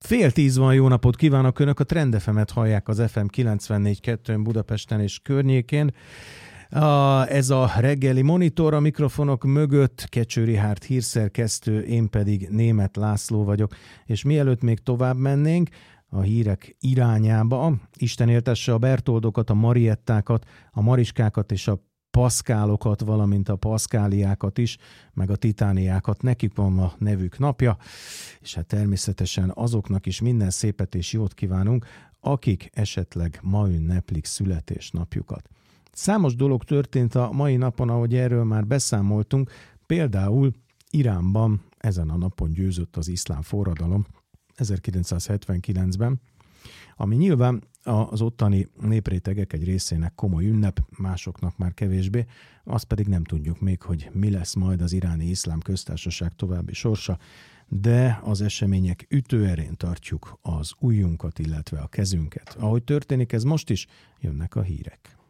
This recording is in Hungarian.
Fél 10 van, jó napot kívánok! Önök a Trend FM-et hallják az FM 94.2-n Budapesten és környékén. Ez a reggeli monitor, a mikrofonok mögött Kecső Richárd hírszerkesztő, én pedig Németh László vagyok. És mielőtt még tovább mennénk a hírek irányába, Isten éltesse a Bertoldokat, a Mariettákat, a Mariskákat és a Paszkálokat, valamint a Paszkáliákat is, meg a Titániákat. Nekik van a nevük napja, és hát természetesen azoknak is minden szépet és jót kívánunk, akik esetleg ma ünneplik születésnapjukat. Számos dolog történt a mai napon, ahogy erről már beszámoltunk, például Iránban ezen a napon győzött az iszlám forradalom 1979-ben, ami nyilván az ottani néprétegek egy részének komoly ünnep, másoknak már kevésbé, azt pedig nem tudjuk még, hogy mi lesz majd az iráni iszlám köztársaság további sorsa, de az események ütőerén tartjuk az ujjunkat, illetve a kezünket. Ahogy történik ez most is, jönnek a hírek.